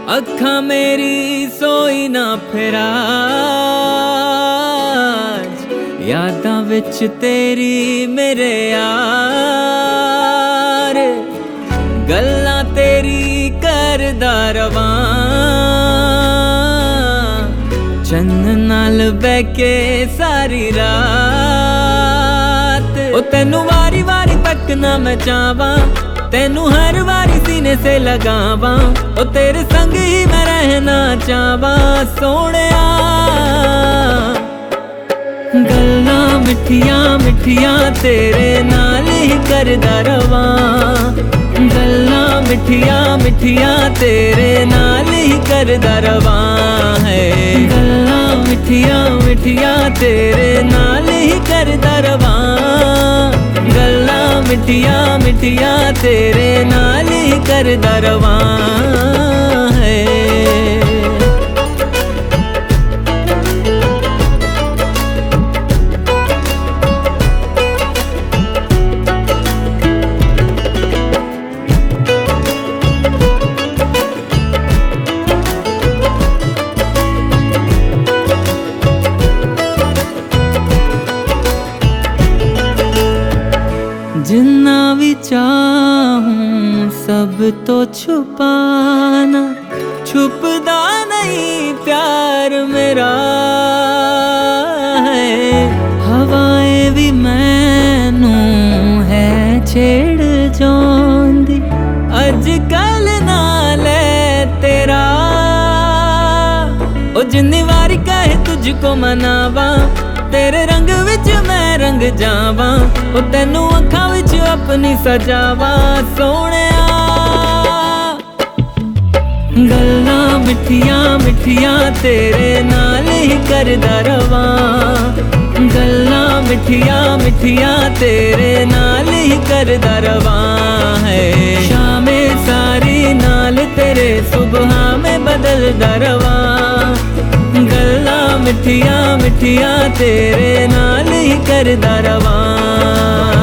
अखा मेरी सोई ना फिर आज, यादां विच तेरी मेरे यार, गल्लां तेरी करदा रवां, चन्न नाल बैह के सारी रात। ओ तेनू वारी वारी तकना मैं चाहवां, तेनू हर बारी सीने से लगावा, ओ तेरे संग ही मैं रहना चाहवा सोहणिया। गल्लां मिठियां मिठियां तेरे नाल ही करदा रवां, गल्लां मिठियां मिठियां तेरे नाल ही करदा रवां है, गल्लां मिठियां मिठियां तेरे नाल ही करदा रवां, गल्लां मिठियां मिठियां तेरे नाल ही करदा रवां है। जिन्ना भी चाहूं सब तो छुपाना, छुपदा नहीं प्यार मेरा है, हवाएं भी मैनू है छेड़ जांदी, अजकल नाल तेरा। ओ जिन्नी वारी कहे तुझको मनावा, तेरे रंग विच मैं रंग जावा, ओ तेनू अखां विच अपनी सजावा सोहणिया। गल्लां मिठियां मिठियां तेरे नाल ही करदा रवां, गल्लां मिठियां मिठियां तेरे नाल ही करदा रवां है, शामे सारी नाल तेरे सुबह में बदलदा रवां, गल्लां मिठियां मिठियां तेरे नाल ही करदा रवां।